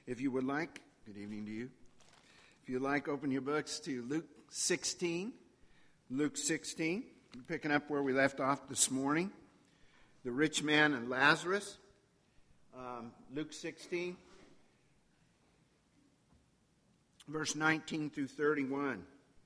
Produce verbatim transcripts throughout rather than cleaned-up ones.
If you would like, good evening to you. If you'd like, open your books to Luke sixteen. Luke sixteen, picking up where we left off this morning. The rich man and Lazarus. Um, Luke sixteen, verse nineteen through thirty-one.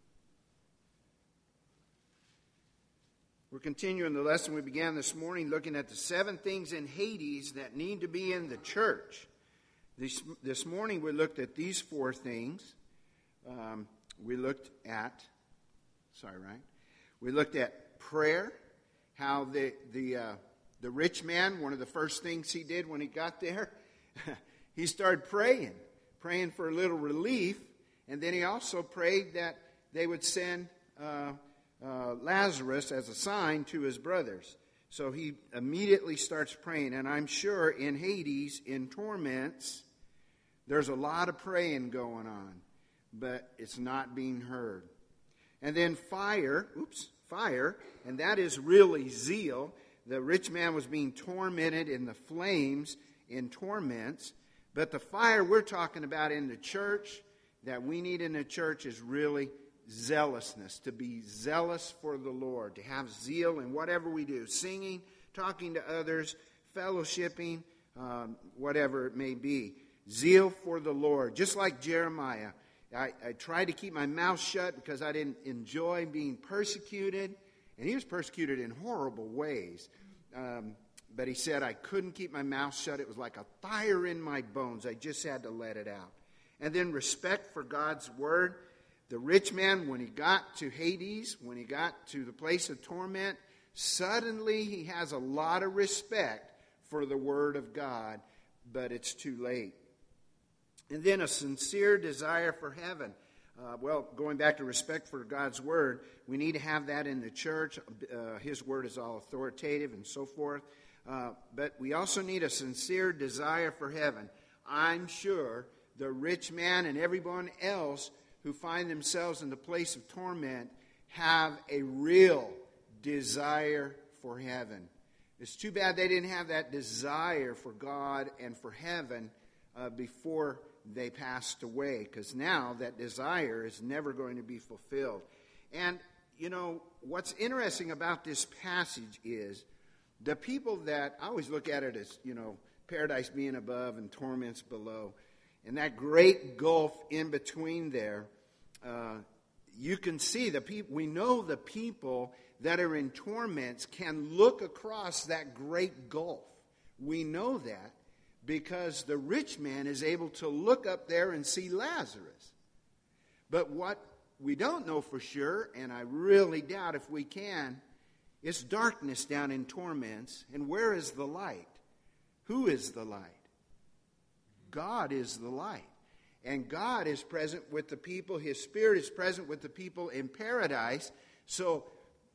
We're continuing the lesson we began this morning, looking at the seven things in Hades that need to be in the church. This, this morning we looked at these four things. Um, we looked at, sorry, right? We looked at prayer, how the the uh, the rich man, one of the first things he did when he got there, he started praying, praying for a little relief, and then he also prayed that they would send uh, uh, Lazarus as a sign to his brothers. So he immediately starts praying, and I'm sure in Hades, in torments, there's a lot of praying going on, but it's not being heard. And then fire, oops, fire, and that is really zeal. The rich man was being tormented in the flames, in torments, but the fire we're talking about in the church, that we need in the church, is really zealousness, to be zealous for the Lord, to have zeal in whatever we do, singing, talking to others, fellowshipping, um, whatever it may be. Zeal for the Lord, just like Jeremiah. I, I tried to keep my mouth shut because I didn't enjoy being persecuted, and he was persecuted in horrible ways. Um, but he said I couldn't keep my mouth shut. It was like a fire in my bones. I just had to let it out. And then respect for God's word. The rich man, when he got to Hades, when he got to the place of torment, suddenly he has a lot of respect for the word of God, but it's too late. And then a sincere desire for heaven. Uh, well, going back to respect for God's word, we need to have that in the church. Uh, his word is all authoritative and so forth. Uh, but we also need a sincere desire for heaven. I'm sure the rich man and everyone else who find themselves in the place of torment have a real desire for heaven. It's too bad they didn't have that desire for God and for heaven uh, before they passed away, because now that desire is never going to be fulfilled. And, you know, what's interesting about this passage is the people that, I always look at it as, you know, paradise being above and torments below, and that great gulf in between there, uh, you can see the people, we know the people that are in torments can look across that great gulf. We know that, because the rich man is able to look up there and see Lazarus. But what we don't know for sure, and I really doubt if we can, is darkness down in torments. And where is the light? Who is the light? God is the light. And God is present with the people. His Spirit is present with the people in paradise. So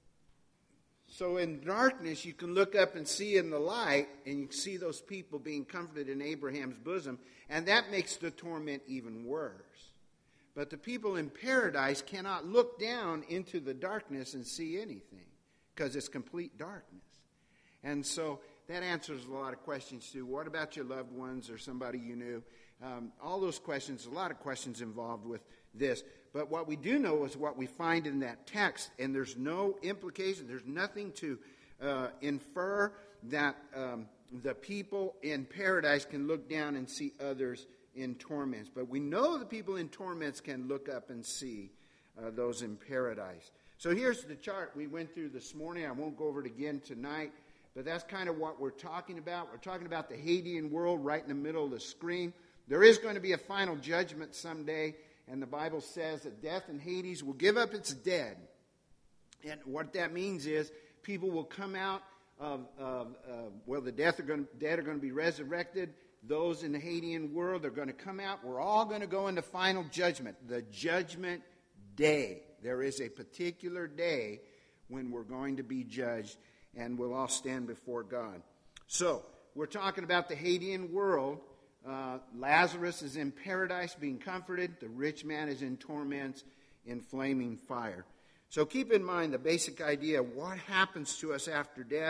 So in darkness, you can look up and see in the light, and you can see those people being comforted in Abraham's bosom, and that makes the torment even worse. But the people in paradise cannot look down into the darkness and see anything, because it's complete darkness. And so that answers a lot of questions too. What about your loved ones or somebody you knew? Um, all those questions, a lot of questions involved with this. But what we do know is what we find in that text, and there's no implication, there's nothing to uh, infer that um, the people in paradise can look down and see others in torments. But we know the people in torments can look up and see uh, those in paradise. So here's the chart we went through this morning. I won't go over it again tonight, but that's kind of what we're talking about. We're talking about the Hadean world right in the middle of the screen. There is going to be a final judgment someday. And the Bible says that death and Hades will give up its dead. And what that means is people will come out of, of uh, well, the death are going to, dead are going to be resurrected. Those in the Hadean world are going to come out. We're all going to go into final judgment, the judgment day. There is a particular day when we're going to be judged, and we'll all stand before God. So, we're talking about the Hadean world. Uh, Lazarus is in paradise being comforted. The rich man is in torments in flaming fire. So keep in mind the basic idea of what happens to us after death.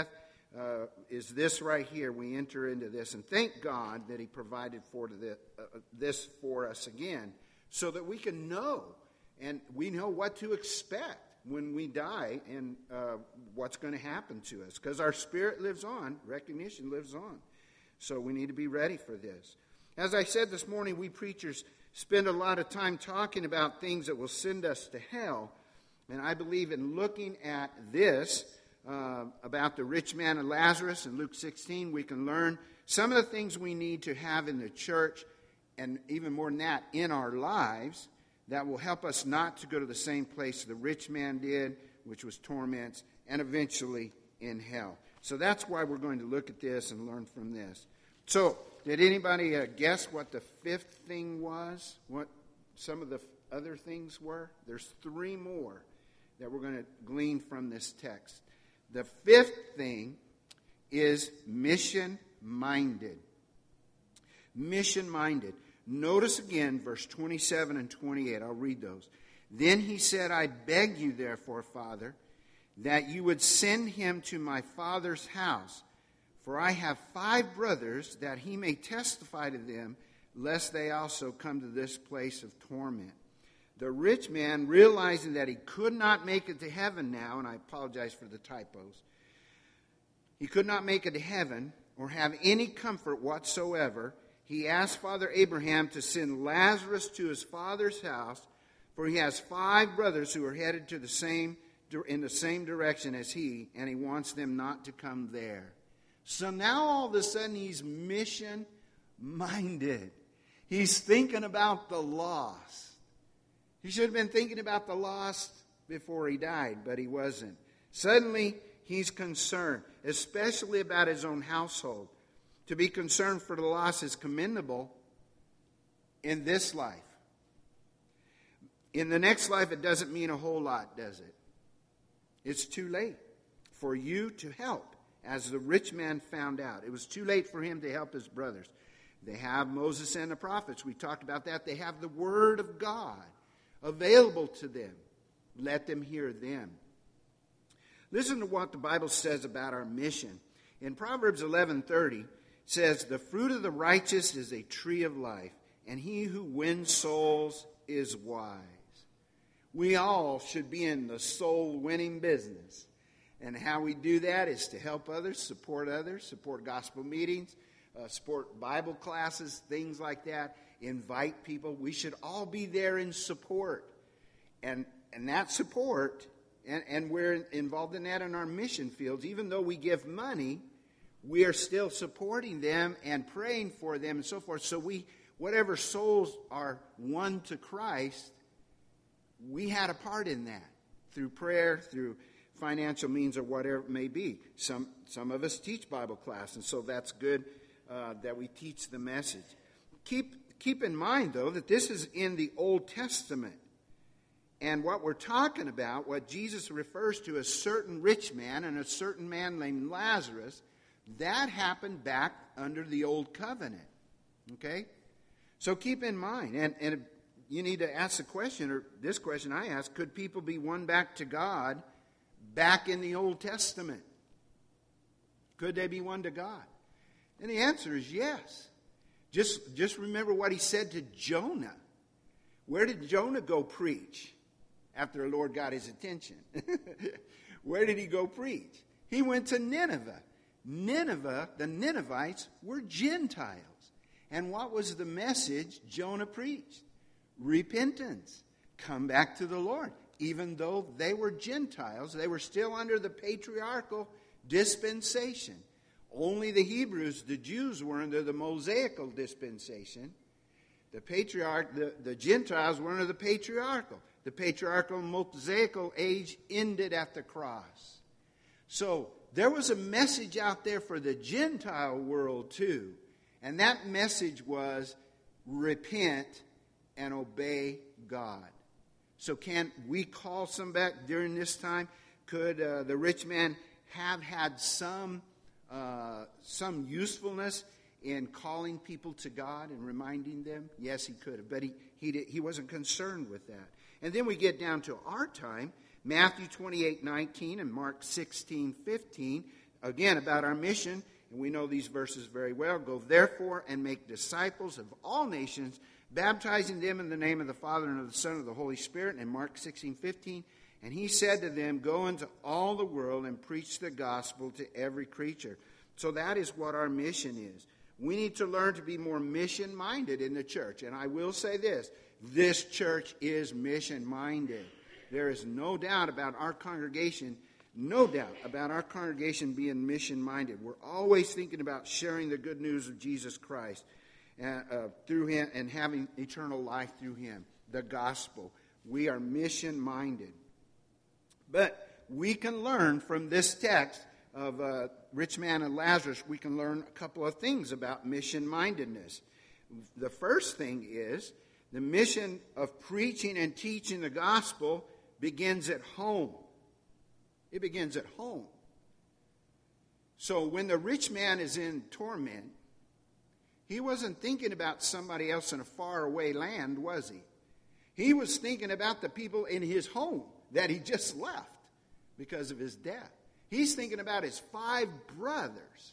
uh, is this right here. We enter into this, and thank God that he provided for the, uh, this for us again, so that we can know, and we know what to expect when we die, and uh, what's going to happen to us, because our spirit lives on, recognition lives on. So we need to be ready for this. As I said this morning, we preachers spend a lot of time talking about things that will send us to hell. And I believe in looking at this, uh, about the rich man and Lazarus in Luke sixteen, we can learn some of the things we need to have in the church, and even more than that, in our lives, that will help us not to go to the same place the rich man did, which was torments, and eventually in hell. So that's why we're going to look at this and learn from this. So, did anybody uh, guess what the fifth thing was? What some of the other things were? There's three more that we're going to glean from this text. The fifth thing is mission-minded. Mission-minded. Notice again verse twenty-seven and twenty-eight. I'll read those. Then he said, I beg you, therefore, Father, that you would send him to my father's house. For I have five brothers, that he may testify to them, lest they also come to this place of torment. The rich man, realizing that he could not make it to heaven now, and I apologize for the typos, he could not make it to heaven or have any comfort whatsoever, he asked Father Abraham to send Lazarus to his father's house, for he has five brothers who are headed to the same in the same direction as he, and he wants them not to come there. So now all of a sudden he's mission-minded. He's thinking about the lost. He should have been thinking about the lost before he died, but he wasn't. Suddenly he's concerned, especially about his own household. To be concerned for the lost is commendable in this life. In the next life, it doesn't mean a whole lot, does it? It's too late for you to help, as the rich man found out. It was too late for him to help his brothers. They have Moses and the prophets. We talked about that. They have the Word of God available to them. Let them hear them. Listen to what the Bible says about our mission. In Proverbs eleven thirty, it says, the fruit of the righteous is a tree of life, and he who wins souls is wise. We all should be in the soul-winning business. And how we do that is to help others, support others, support gospel meetings, uh, support Bible classes, things like that, invite people. We should all be there in support. And and that support, and, and we're involved in that in our mission fields, even though we give money, we are still supporting them and praying for them and so forth. So we, whatever souls are won to Christ, we had a part in that through prayer, through financial means, or whatever it may be. Some some of us teach Bible class, and so that's good uh, that we teach the message. Keep keep in mind, though, that this is in the Old Testament. And what we're talking about, what Jesus refers to as a certain rich man and a certain man named Lazarus, that happened back under the Old Covenant. Okay? So keep in mind, and, and you need to ask the question, or this question I ask, could people be won back to God back in the Old Testament? Could they be won to God? And the answer is yes. Just, just remember what he said to Jonah. Where did Jonah go preach after the Lord got his attention? Where did he go preach? He went to Nineveh. Nineveh, the Ninevites, were Gentiles. And what was the message Jonah preached? Repentance. Come back to the Lord. Even though they were Gentiles, they were still under the patriarchal dispensation. Only the Hebrews, the Jews, were under the Mosaical dispensation. The patriarch, the, the Gentiles were under the patriarchal. The patriarchal Mosaical age ended at the cross. So there was a message out there for the Gentile world too. And that message was repent and obey God. So can we call some back during this time? Could uh, the rich man have had some uh, some usefulness in calling people to God and reminding them? Yes, he could have, but he he did, he wasn't concerned with that. And then we get down to our time, Matthew twenty-eight nineteen and Mark sixteen fifteen. again, about our mission, and we know these verses very well. Go therefore and make disciples of all nations, baptizing them in the name of the Father and of the Son and of the Holy Spirit. And Mark sixteen fifteen, and he said to them, go into all the world and preach the gospel to every creature. So that is what our mission is. We need to learn to be more mission-minded in the church. And I will say this, this church is mission-minded. There is no doubt about our congregation, no doubt about our congregation being mission-minded. We're always thinking about sharing the good news of Jesus Christ uh, uh, through him and having eternal life through him, the gospel. We are mission-minded. But we can learn from this text of uh, rich man and Lazarus, we can learn a couple of things about mission-mindedness. The first thing is the mission of preaching and teaching the gospel begins at home. It begins at home. So when the rich man is in torment, he wasn't thinking about somebody else in a faraway land, was he? He was thinking about the people in his home that he just left because of his death. He's thinking about his five brothers.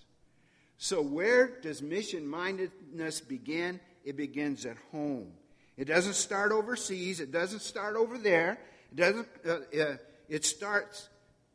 So where does mission-mindedness begin? It begins at home. It doesn't start overseas. It doesn't start over there. It doesn't. Uh, uh, it starts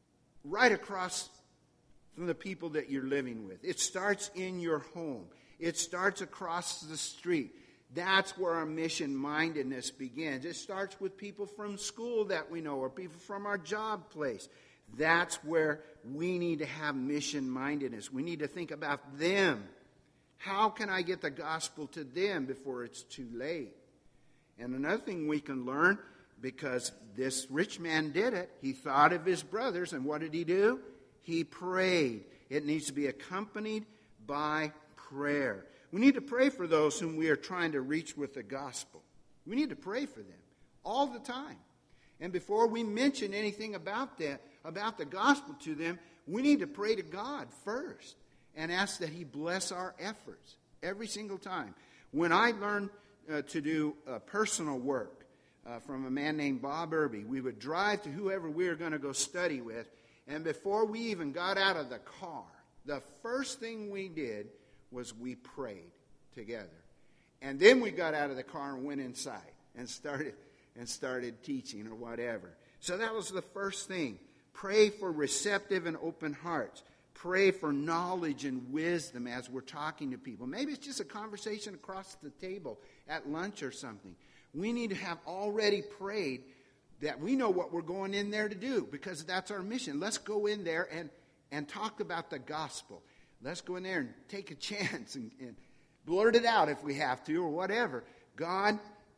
right across from the people that you're living with. It starts in your home. It starts across the street. That's where our mission-mindedness begins. It starts with people from school that we know or people from our job place. That's where we need to have mission-mindedness. We need to think about them. How can I get the gospel to them before it's too late? And another thing we can learn, because this rich man did it, he thought of his brothers, and what did he do? He prayed. It needs to be accompanied by prayer. We need to pray for those whom we are trying to reach with the gospel. We need to pray for them all the time. And before we mention anything about that, about the gospel to them, we need to pray to God first and ask that he bless our efforts every single time. When I learned uh, to do uh, personal work uh, from a man named Bob Irby, we would drive to whoever we were going to go study with, and before we even got out of the car, the first thing we did was we prayed together. And then we got out of the car and went inside and started and started teaching or whatever. So that was the first thing. Pray for receptive and open hearts. Pray for knowledge and wisdom as we're talking to people. Maybe it's just a conversation across the table at lunch or something. We need to have already prayed that we know what we're going in there to do, because that's our mission. Let's go in there and, and talk about the gospel. Let's go in there and take a chance and, and blurt it out if we have to or whatever. God,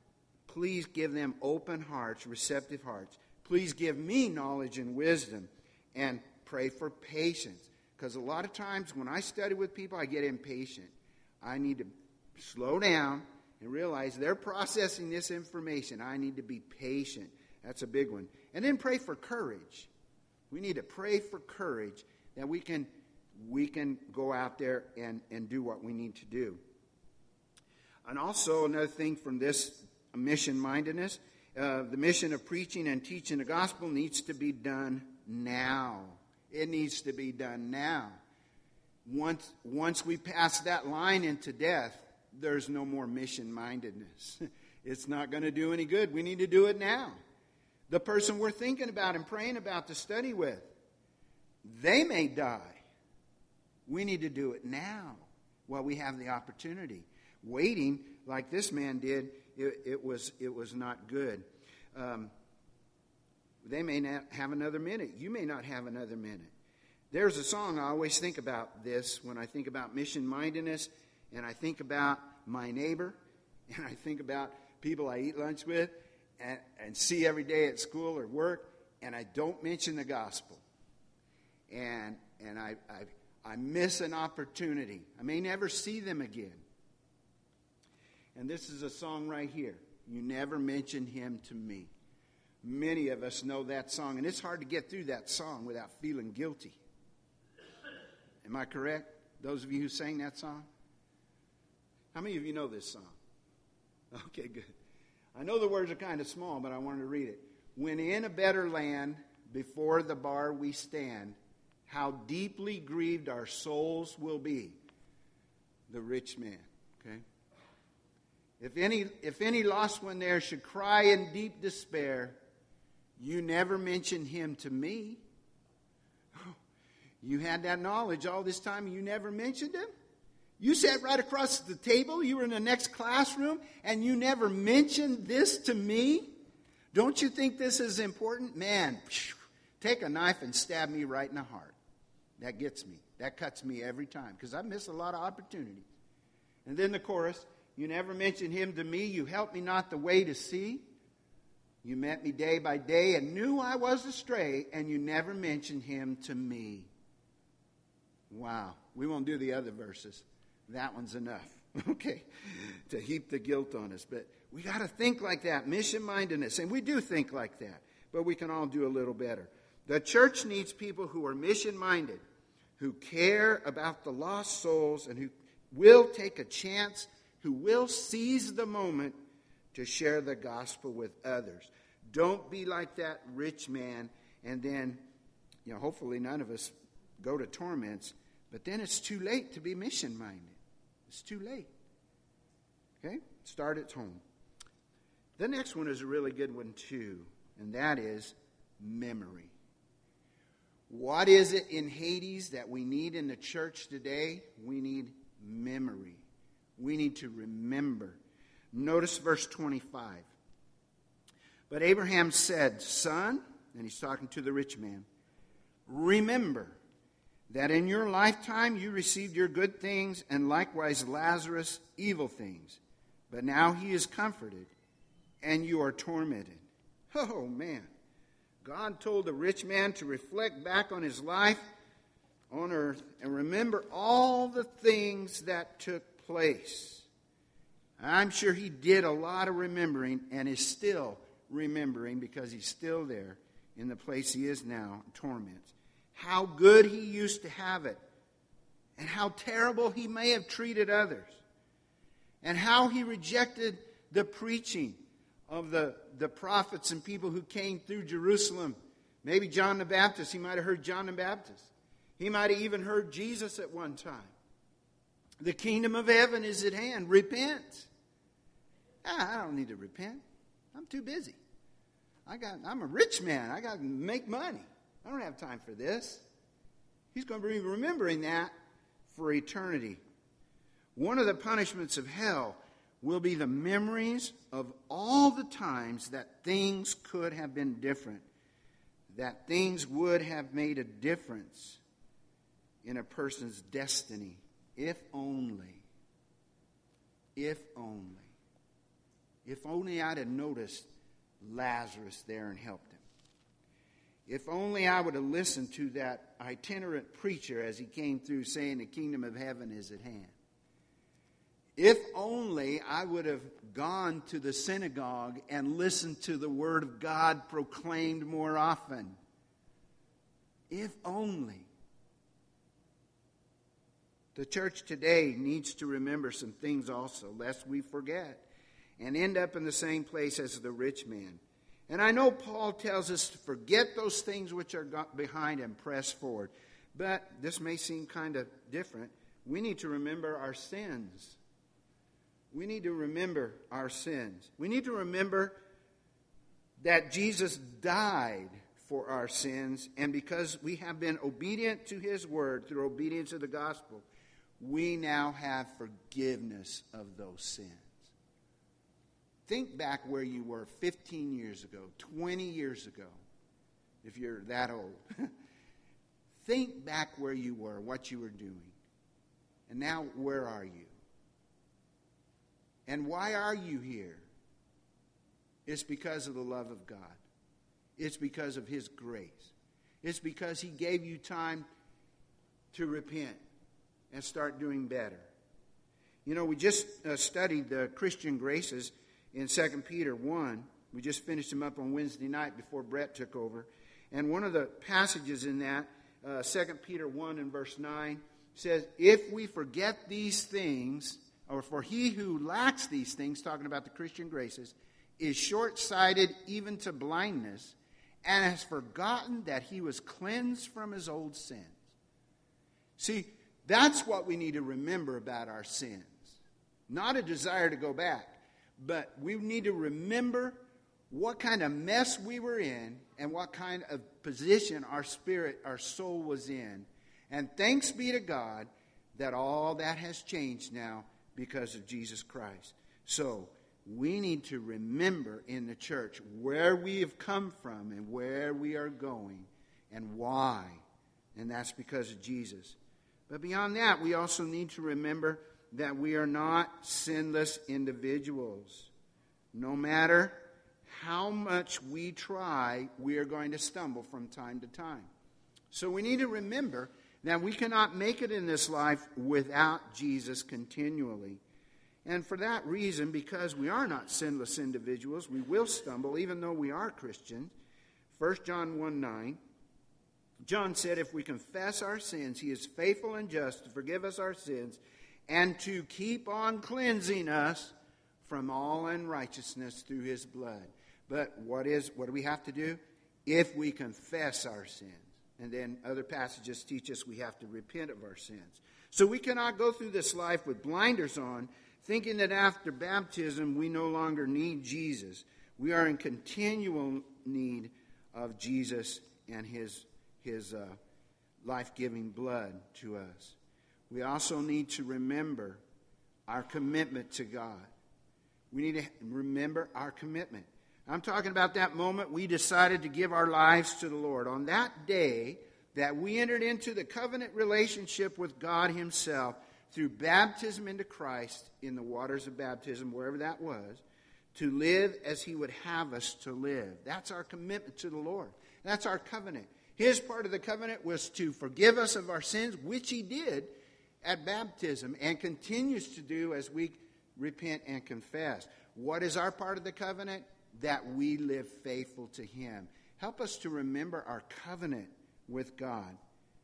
please give them open hearts, receptive hearts. Please give me knowledge and wisdom, and pray for patience. Because a lot of times when I study with people, I get impatient. I need to slow down and realize they're processing this information. I need to be patient. That's a big one. And then pray for courage. We need to pray for courage that we can we can go out there and, and do what we need to do. And also another thing from this mission-mindedness, uh, the mission of preaching and teaching the gospel needs to be done now. It needs to be done now. Once, once we pass that line into death, there's no more mission-mindedness. It's not going to do any good. We need to do it now. The person we're thinking about and praying about to study with, they may die. We need to do it now while we have the opportunity. Waiting like this man did, it, it was it was not good. Um, they may not have another minute. You may not have another minute. There's a song I always think about this when I think about mission-mindedness, and I think about my neighbor, and I think about people I eat lunch with and, and see every day at school or work, and I don't mention the gospel. And and I, I I miss an opportunity. I may never see them again. And this is a song right here. You never mention him to me. Many of us know that song, and it's hard to get through that song without feeling guilty. Am I correct? Those of you who sang that song? How many of you know this song? Okay, good. I know the words are kind of small, but I wanted to read it. When in a better land, before the bar we stand, how deeply grieved our souls will be. The rich man, okay? If any, if any lost one there should cry in deep despair, you never mentioned him to me. You had that knowledge all this time and you never mentioned him? You sat right across the table, you were in the next classroom, and you never mentioned this to me? Don't you think this is important? Man, take a knife and stab me right in the heart. That gets me. That cuts me every time, because I miss a lot of opportunities. And then the chorus, you never mentioned him to me, you helped me not the way to see. You met me day by day and knew I was astray, and you never mentioned him to me. Wow. We won't do the other verses. That one's enough, okay, to heap the guilt on us. But we got to think like that, mission-mindedness. And we do think like that, but we can all do a little better. The church needs people who are mission-minded, who care about the lost souls, and who will take a chance, who will seize the moment to share the gospel with others. Don't be like that rich man, and then, you know, hopefully none of us go to torments, but then it's too late to be mission-minded. It's too late. Okay? Start at home. The next one is a really good one too, and that is memory. What is it in Hades that we need in the church today? We need memory. We need to remember. Notice verse twenty-five. But Abraham said, Son, and he's talking to the rich man, remember that in your lifetime you received your good things, and likewise Lazarus evil things. But now he is comforted, and you are tormented. Oh, man. God told the rich man to reflect back on his life on earth and remember all the things that took place. I'm sure he did a lot of remembering and is still remembering, because he's still there in the place he is now, torments. How good he used to have it, and how terrible he may have treated others, and how he rejected the preaching of the, the prophets and people who came through Jerusalem. Maybe John the Baptist, he might have heard John the Baptist. He might have even heard Jesus at one time. The kingdom of heaven is at hand. Repent. Ah, I don't need to repent. I'm too busy. I got, I'm a rich man. I got to make money. I don't have time for this. He's going to be remembering that for eternity. One of the punishments of hell will be the memories of all the times that things could have been different, that things would have made a difference in a person's destiny, if only, if only, if only I'd have noticed Lazarus there and helped him. If only I would have listened to that itinerant preacher as he came through saying the kingdom of heaven is at hand. If only I would have gone to the synagogue and listened to the word of God proclaimed more often. If only. The church today needs to remember some things also, lest we forget and end up in the same place as the rich man. And I know Paul tells us to forget those things which are behind and press forward. But this may seem kind of different. We need to remember our sins. We need to remember our sins. We need to remember that Jesus died for our sins. And because we have been obedient to his word through obedience to the gospel, we now have forgiveness of those sins. Think back where you were fifteen years ago, twenty years ago, if you're that old. Think back where you were, what you were doing. And now, where are you? And why are you here? It's because of the love of God. It's because of his grace. It's because he gave you time to repent and start doing better. You know, we just uh, studied the Christian graces in Second Peter one. We just finished them up on Wednesday night before Brett took over. And one of the passages in that, uh, Second Peter one and verse nine, says, if we forget these things, or for he who lacks these things, talking about the Christian graces, is short-sighted even to blindness, and has forgotten that he was cleansed from his old sins. See, that's what we need to remember about our sins. Not a desire to go back, but we need to remember what kind of mess we were in and what kind of position our spirit, our soul was in. And thanks be to God that all that has changed now because of Jesus Christ. So, we need to remember in the church where we have come from and where we are going and why. And that's because of Jesus. But beyond that, we also need to remember that we are not sinless individuals. No matter how much we try, we are going to stumble from time to time. So we need to remember that we cannot make it in this life without Jesus continually. And for that reason, because we are not sinless individuals, we will stumble even though we are Christians. First John one nine, John said, if we confess our sins, he is faithful and just to forgive us our sins and to keep on cleansing us from all unrighteousness through his blood. But what is what do we have to do? If we confess our sins. And then other passages teach us we have to repent of our sins. So we cannot go through this life with blinders on, thinking that after baptism we no longer need Jesus. We are in continual need of Jesus and his, his uh, life-giving blood to us. We also need to remember our commitment to God. We need to remember our commitment. I'm talking about that moment we decided to give our lives to the Lord. On that day that we entered into the covenant relationship with God himself, through baptism into Christ in the waters of baptism, wherever that was, to live as he would have us to live. That's our commitment to the Lord. That's our covenant. His part of the covenant was to forgive us of our sins, which he did at baptism and continues to do as we repent and confess. What is our part of the covenant? That we live faithful to him. Help us to remember our covenant with God.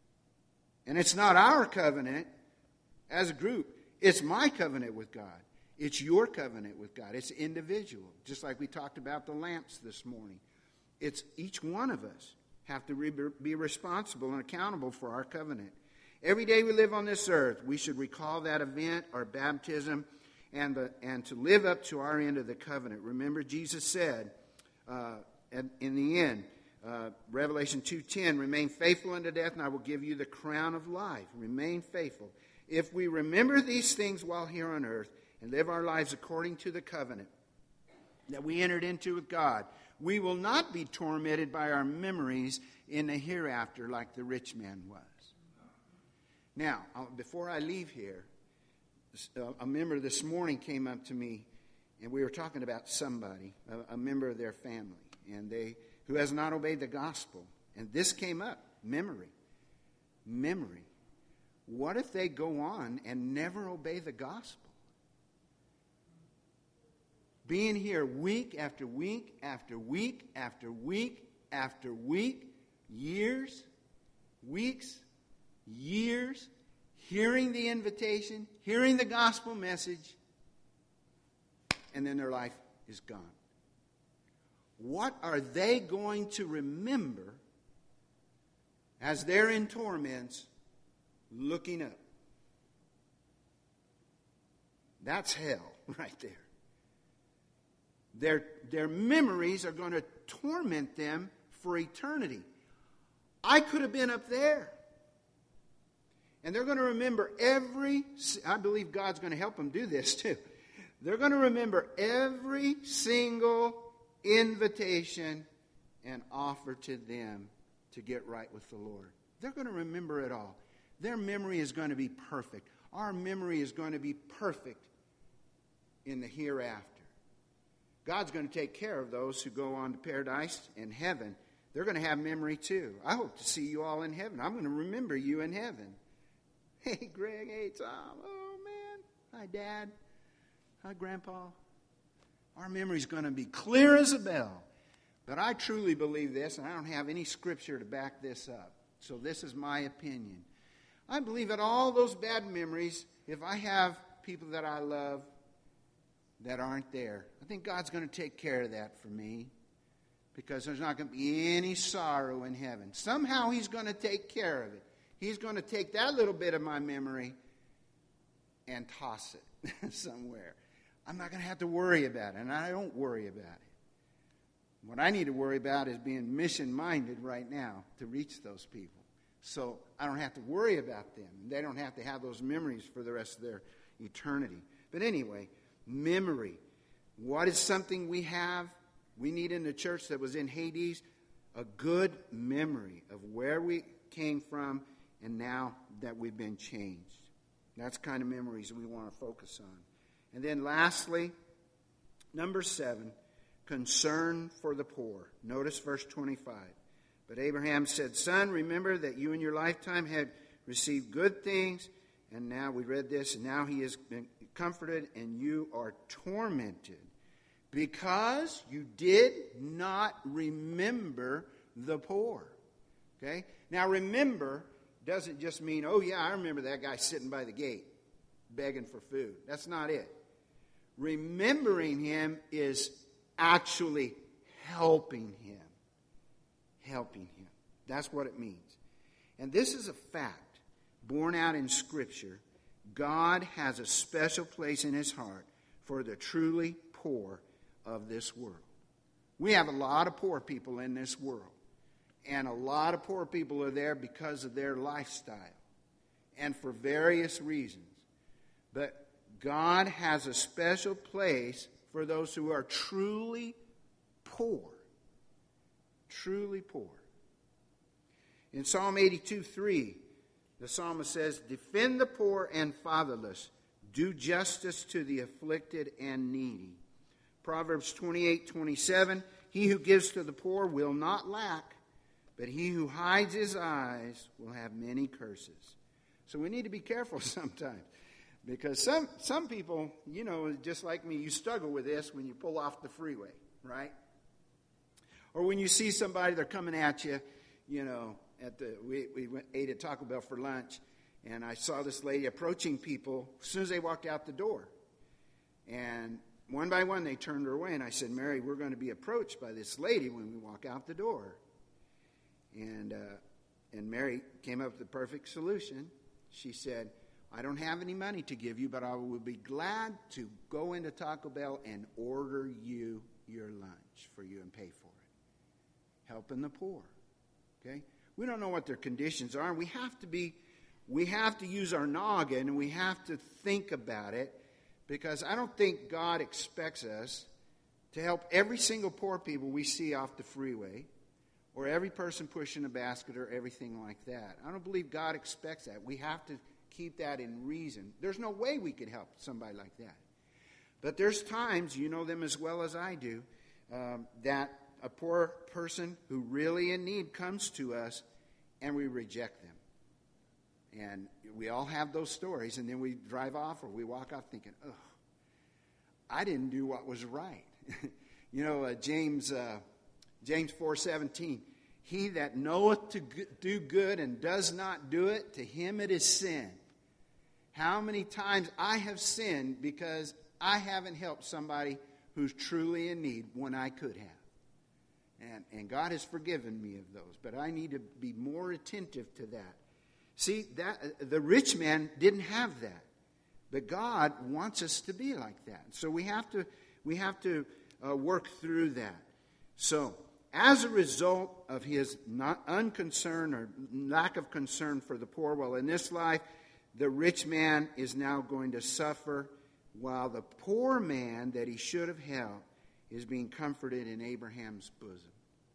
And it's not our covenant as a group. It's my covenant with God. It's your covenant with God. It's individual. Just like we talked about the lamps this morning. It's each one of us have to re- be responsible and accountable for our covenant. Every day we live on this earth, we should recall that event, our baptism, and the, and to live up to our end of the covenant. Remember, Jesus said uh, in the end, uh, Revelation two ten, remain faithful unto death, and I will give you the crown of life. Remain faithful. If we remember these things while here on earth and live our lives according to the covenant that we entered into with God, we will not be tormented by our memories in the hereafter like the rich man was. Now, before I leave here, a member this morning came up to me, and we were talking about somebody, a, a member of their family, and they who has not obeyed the gospel. And this came up, memory. Memory. What if they go on and never obey the gospel? Being here week after week after week after week after week, years, weeks, years, hearing the invitation, hearing the gospel message, and then their life is gone. What are they going to remember as they're in torments looking up? That's hell right there. Their, their memories are going to torment them for eternity. I could have been up there. And they're going to remember every, I believe God's going to help them do this too. They're going to remember every single invitation and offer to them to get right with the Lord. They're going to remember it all. Their memory is going to be perfect. Our memory is going to be perfect in the hereafter. God's going to take care of those who go on to paradise and heaven. They're going to have memory too. I hope to see you all in heaven. I'm going to remember you in heaven. Hey, Greg. Hey, Tom. Oh, man. Hi, Dad. Hi, Grandpa. Our memory's going to be clear as a bell. But I truly believe this, and I don't have any scripture to back this up. So this is my opinion. I believe that all those bad memories, if I have people that I love that aren't there, I think God's going to take care of that for me. Because there's not going to be any sorrow in heaven. Somehow he's going to take care of it. He's going to take that little bit of my memory and toss it somewhere. I'm not going to have to worry about it, and I don't worry about it. What I need to worry about is being mission-minded right now to reach those people. So I don't have to worry about them. They don't have to have those memories for the rest of their eternity. But anyway, memory. What is something we have, we need in the church that was in Hades? A good memory of where we came from and now that we've been changed. That's the kind of memories we want to focus on. And then lastly, number seven, concern for the poor. Notice verse twenty-five. But Abraham said, Son, remember that you in your lifetime had received good things, and now we read this, and now he has been comforted, and you are tormented, because you did not remember the poor. Okay? Now remember doesn't just mean, oh yeah, I remember that guy sitting by the gate begging for food. That's not it. Remembering him is actually helping him. Helping him. That's what it means. And this is a fact borne out in Scripture. God has a special place in his heart for the truly poor of this world. We have a lot of poor people in this world. And a lot of poor people are there because of their lifestyle and for various reasons. But God has a special place for those who are truly poor. Truly poor. In Psalm eighty-two three, the psalmist says, Defend the poor and fatherless. Do justice to the afflicted and needy. Proverbs twenty-eight twenty-seven, He who gives to the poor will not lack, but he who hides his eyes will have many curses. So we need to be careful sometimes. Because some, some people, you know, just like me, you struggle with this when you pull off the freeway, right? Or when you see somebody, they're coming at you, you know, at the we, we went, ate at Taco Bell for lunch, and I saw this lady approaching people as soon as they walked out the door. And one by one, they turned her away, and I said, Mary, we're going to be approached by this lady when we walk out the door. And, uh, and Mary came up with the perfect solution. She said, I don't have any money to give you, but I will be glad to go into Taco Bell and order you your lunch for you and pay for it. Helping the poor. Okay? We don't know what their conditions are, and we have to be, we have to use our noggin, and we have to think about it, because I don't think God expects us to help every single poor people we see off the freeway, or every person pushing a basket, or everything like that. I don't believe God expects that. We have to keep that in reason. There's no way we could help somebody like that. But there's times, you know them as well as I do, um, that a poor person who really in need comes to us and we reject them. And we all have those stories, and then we drive off or we walk off thinking, ugh, I didn't do what was right. you know, uh, James uh, James four seventeen, he that knoweth to do good and does not do it, to him it is sin. How many times I have sinned because I haven't helped somebody who's truly in need when I could have. And, and God has forgiven me of those, but I need to be more attentive to that. See, that the rich man didn't have that, but God wants us to be like that. So we have to we have to uh, work through that. So, as a result of his not unconcern or lack of concern for the poor, well, in this life, the rich man is now going to suffer, while the poor man that he should have helped is being comforted in Abraham's bosom.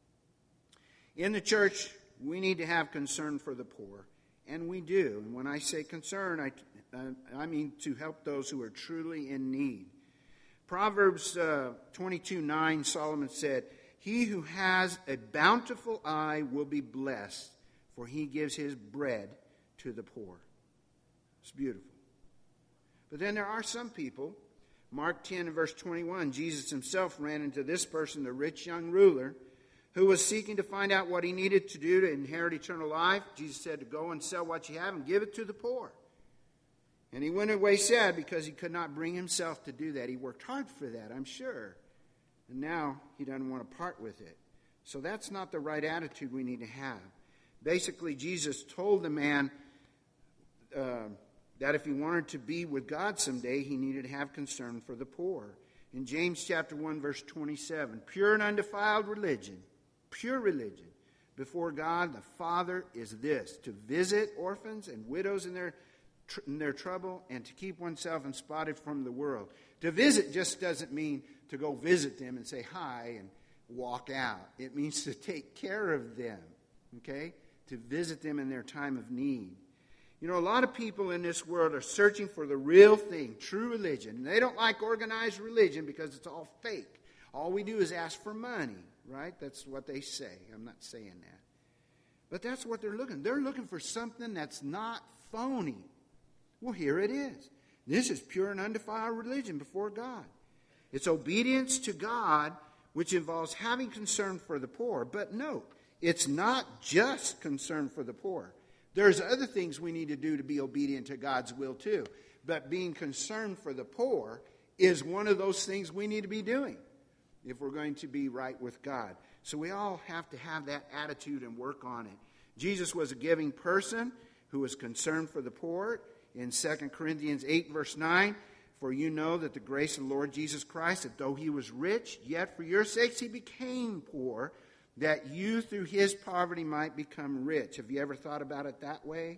In the church, we need to have concern for the poor, and we do. And when I say concern, I, I mean to help those who are truly in need. Proverbs uh, twenty-two nine, Solomon said, He who has a bountiful eye will be blessed, for he gives his bread to the poor. It's beautiful. But then there are some people, Mark ten and verse twenty-one, Jesus himself ran into this person, the rich young ruler, who was seeking to find out what he needed to do to inherit eternal life. Jesus said to go and sell what you have and give it to the poor. And he went away sad because he could not bring himself to do that. He worked hard for that, I'm sure. And now he doesn't want to part with it. So that's not the right attitude we need to have. Basically, Jesus told the man uh, that if he wanted to be with God someday, he needed to have concern for the poor. In James chapter one, verse twenty-seven, pure and undefiled religion, pure religion before God the Father is this, to visit orphans and widows in their, in their trouble and to keep oneself unspotted from the world. To visit just doesn't mean to go visit them and say hi and walk out. It means to take care of them, okay? To visit them in their time of need. You know, a lot of people in this world are searching for the real thing, true religion. They don't like organized religion because it's all fake. All we do is ask for money, right? That's what they say. I'm not saying that. But that's what they're looking. They're looking for something that's not phony. Well, here it is. This is pure and undefiled religion before God. It's obedience to God, which involves having concern for the poor. But note, it's not just concern for the poor. There's other things we need to do to be obedient to God's will too. But being concerned for the poor is one of those things we need to be doing if we're going to be right with God. So we all have to have that attitude and work on it. Jesus was a giving person who was concerned for the poor. In Second Corinthians eight, verse nine, for you know that the grace of the Lord Jesus Christ, that though he was rich, yet for your sakes he became poor, that you through his poverty might become rich. Have you ever thought about it that way?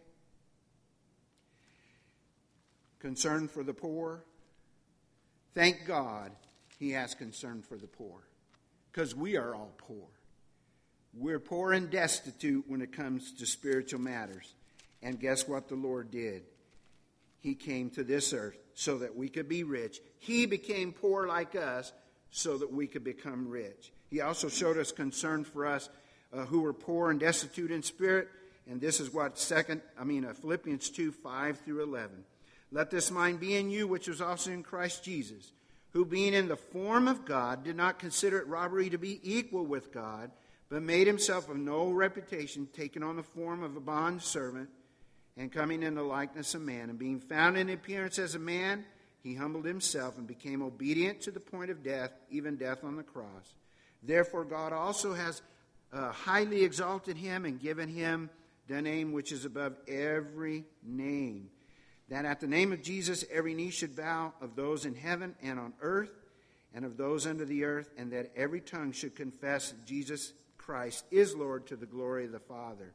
Concern for the poor? Thank God he has concern for the poor, because we are all poor. We're poor and destitute when it comes to spiritual matters. And guess what the Lord did? He came to this earth so that we could be rich. He became poor like us so that we could become rich. He also showed us concern for us uh, who were poor and destitute in spirit. And this is what second, I mean uh, Philippians two, five through eleven. Let this mind be in you, which was also in Christ Jesus, who being in the form of God, did not consider it robbery to be equal with God, but made himself of no reputation, taking on the form of a bondservant, and coming in the likeness of man, and being found in appearance as a man, he humbled himself and became obedient to the point of death, even death on the cross. Therefore God also has uh, highly exalted him and given him the name which is above every name, that at the name of Jesus every knee should bow, of those in heaven and on earth and of those under the earth, and that every tongue should confess that Jesus Christ is Lord, to the glory of the Father.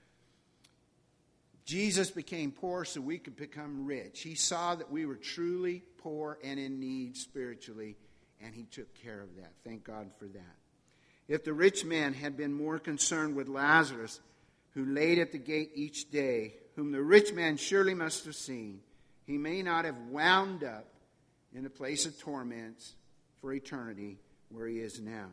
Jesus became poor so we could become rich. He saw that we were truly poor and in need spiritually, and he took care of that. Thank God for that. If the rich man had been more concerned with Lazarus, who laid at the gate each day, whom the rich man surely must have seen, he may not have wound up in a place of torments for eternity where he is now.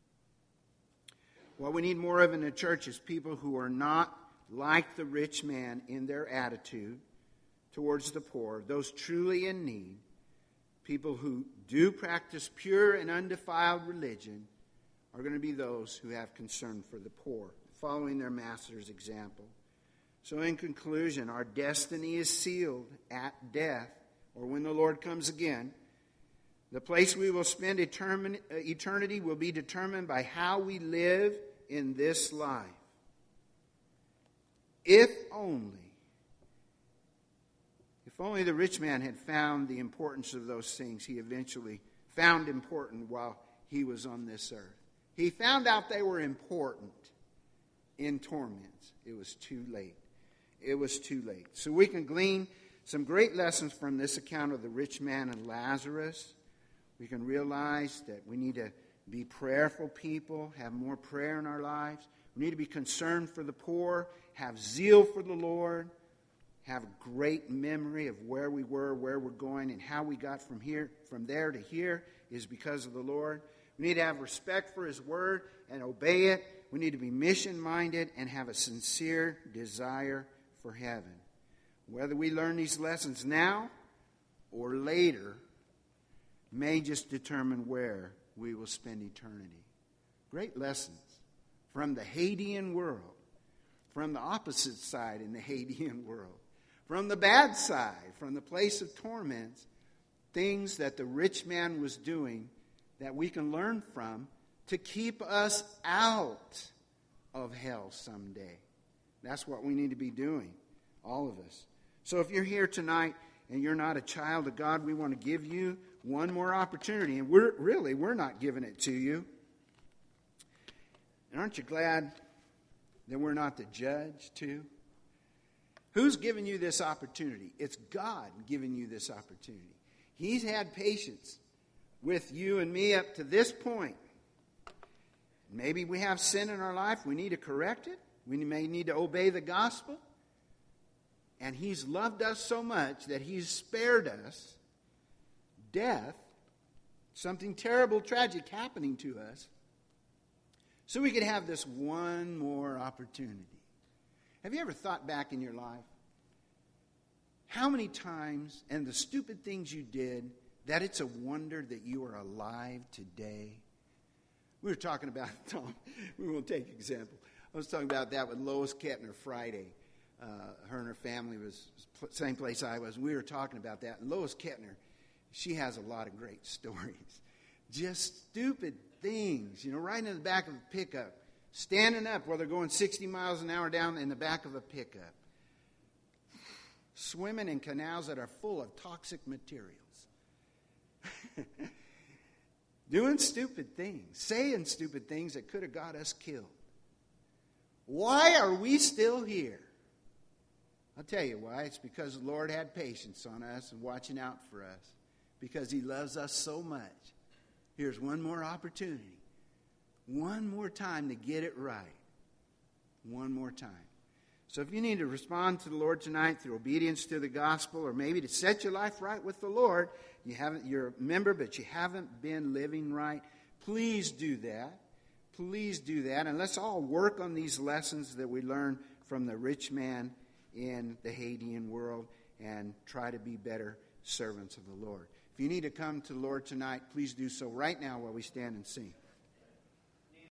What we need more of in the church is people who are not like the rich man in their attitude towards the poor, those truly in need, people who do practice pure and undefiled religion are going to be those who have concern for the poor, following their master's example. So in conclusion, our destiny is sealed at death, or when the Lord comes again. The place we will spend eternity will be determined by how we live in this life. If only, if only the rich man had found the importance of those things he eventually found important while he was on this earth. He found out they were important in torments. It was too late. It was too late. So we can glean some great lessons from this account of the rich man and Lazarus. We can realize that we need to be prayerful people, have more prayer in our lives. We need to be concerned for the poor, have zeal for the Lord, have a great memory of where we were, where we're going, and how we got from here, from there to here is because of the Lord. We need to have respect for his word and obey it. We need to be mission-minded and have a sincere desire for heaven. Whether we learn these lessons now or later may just determine where we will spend eternity. Great lessons from the Hadean world, from the opposite side in the Hadean world, from the bad side, from the place of torments, things that the rich man was doing that we can learn from to keep us out of hell someday. That's what we need to be doing, all of us. So if you're here tonight and you're not a child of God, we want to give you one more opportunity. And we're really, we're not giving it to you. And aren't you glad that we're not the judge, too? Who's giving you this opportunity? It's God giving you this opportunity. He's had patience with you and me up to this point. Maybe we have sin in our life. We need to correct it. We may need to obey the gospel. And He's loved us so much that He's spared us death, something terrible, tragic happening to us, so we could have this one more opportunity. Have you ever thought back in your life how many times and the stupid things you did that it's a wonder that you are alive today? We were talking about, Tom, we won't take example. I was talking about that with Lois Kettner Friday. Uh, her and her family was same place I was. We were talking about that. And Lois Kettner, she has a lot of great stories. Just stupid things, you know, right in the back of a pickup. Standing up while they're going sixty miles an hour down in the back of a pickup. Swimming in canals that are full of toxic materials. Doing stupid things. Saying stupid things that could have got us killed. Why are we still here? I'll tell you why. It's because the Lord had patience on us and watching out for us. Because He loves us so much. Here's one more opportunity. One more time to get it right. One more time. So if you need to respond to the Lord tonight through obedience to the gospel, or maybe to set your life right with the Lord, you haven't, you're a member, but you haven't been living right, please do that. Please do that. And let's all work on these lessons that we learned from the rich man in the Hadean world and try to be better servants of the Lord. If you need to come to the Lord tonight, please do so right now while we stand and sing.